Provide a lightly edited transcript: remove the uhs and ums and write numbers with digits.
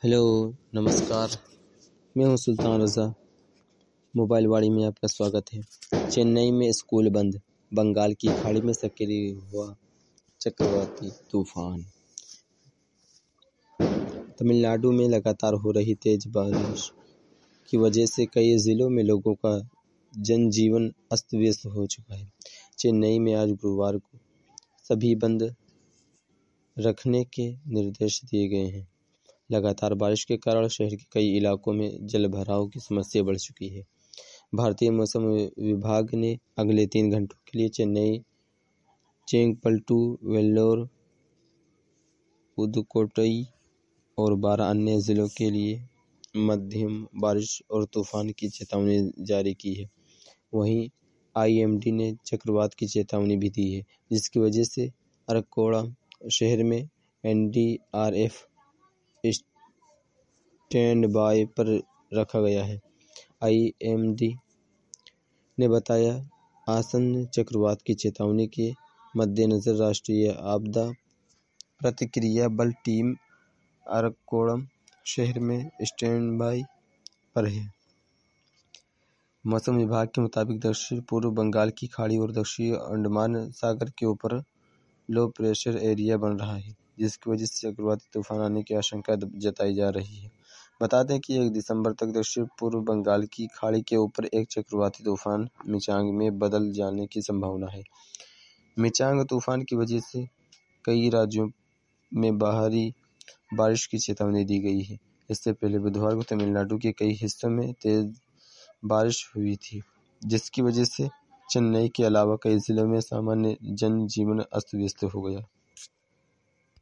Hello, नमस्कार। मैं हूं सुल्तान रज़ा। मोबाइल वाणी में आपका स्वागत है। चेन्नई में स्कूल बंद, बंगाल की खाड़ी में सक्रिय हुआ चक्रवाती तूफान। तमिलनाडु में लगातार हो रही तेज बारिश की वजह से कई जिलों में लोगों का जनजीवन अस्त-व्यस्त हो चुका है। चेन्नई में आज गुरुवार को सभी बंद रखने के निर्देश दिए गए हैं। लगातार बारिश के कारण शहर के कई इलाकों में जलभराव की समस्या बढ़ चुकी है। भारतीय मौसम विभाग ने अगले 3 घंटों के लिए चेन्नई, चेंगलपट्टू, वेल्लोर, पुदुकोट्टई और 12 अन्य जिलों के लिए मध्यम बारिश और तूफान की चेतावनी जारी की है। वहीं आईएमडी ने चक्रवात की चेतावनी भी दी है, जिसकी वजह से अरक्कोणम शहर में एनडीआरएफ स्टैंड बाय पर रखा गया है। आईएमडी ने बताया, आसन्न चक्रवात की चेतावनी के मद्देनजर राष्ट्रीय आपदा प्रतिक्रिया बल टीम अरक्कोणम शहर में स्टैंड बाय पर है। मौसम विभाग के मुताबिक दक्षिण पूर्व बंगाल की खाड़ी और दक्षिणी अंडमान सागर के ऊपर लो प्रेशर एरिया बन रहा है, जिसकी वजह से चक्रवाती तूफान आने की आशंका जताई जा रही है। बता दें कि 1 दिसंबर तक दक्षिण पूर्व बंगाल की खाड़ी के ऊपर एक चक्रवाती तूफान मिचांग में बदल जाने की संभावना है। मिचांग तूफान की वजह से कई राज्यों में भारी बारिश की चेतावनी दी गई है। इससे पहले बुधवार को तमिलनाडु के कई हिस्सों में तेज बारिश हुई थी, जिसकी वजह से चेन्नई के अलावा कई जिलों में सामान्य जनजीवन अस्त व्यस्त हो गया।